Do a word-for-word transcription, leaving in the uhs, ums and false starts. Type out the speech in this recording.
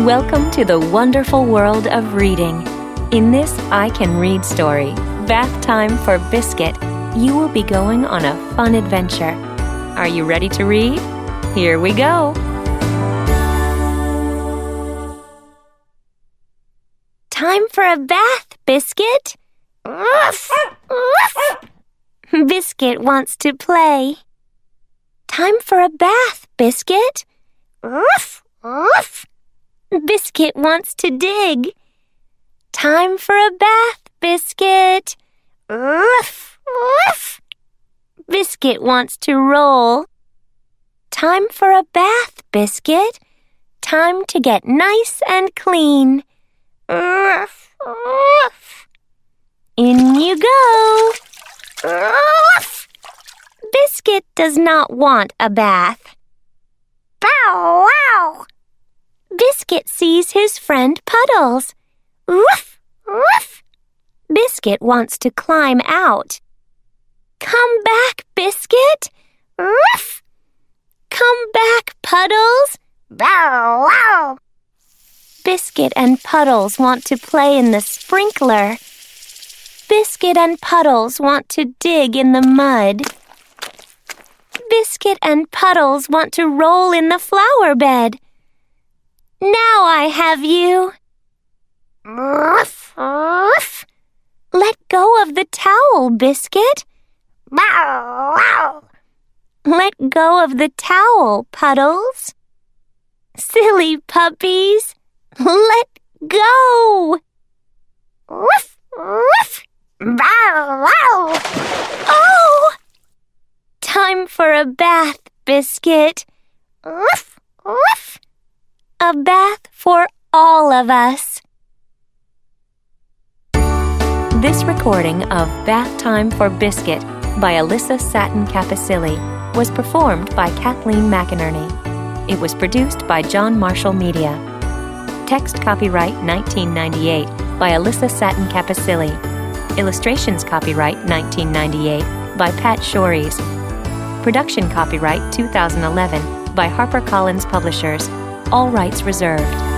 Welcome to the wonderful world of reading. In this I Can Read story, Bath Time for Biscuit, you will be going on a fun adventure. Are you ready to read? Here we go! Time for a bath, Biscuit! Woof! Woof! Biscuit wants to play. Time for a bath, Biscuit! Woof! Woof! Biscuit wants to dig. Time for a bath, Biscuit. Woof, woof. Biscuit wants to roll. Time for a bath, Biscuit. Time to get nice and clean. Woof, woof. In you go. Woof. Biscuit does not want a bath. Bow wow! Biscuit sees his friend Puddles. Woof! Woof! Biscuit wants to climb out. Come back, Biscuit! Woof! Come back, Puddles! Bow wow! Biscuit and Puddles want to play in the sprinkler. Biscuit and Puddles want to dig in the mud. Biscuit and Puddles want to roll in the flower bed. Now I have you. Woof, woof. Let go of the towel, Biscuit. Bow, wow. Let go of the towel, Puddles. Silly puppies, let go. Woof, woof. Bow, wow. Oh! Time for a bath, Biscuit. Woof, woof. A bath for all of us. This recording of Bath Time for Biscuit by Alyssa Satin Capicilli was performed by Kathleen McInerney. It was produced by John Marshall Media. Text copyright nineteen ninety-eight by Alyssa Satin Capicilli. Illustrations copyright nineteen ninety-eight by Pat Shores. Production copyright two thousand eleven by HarperCollins Publishers. All rights reserved.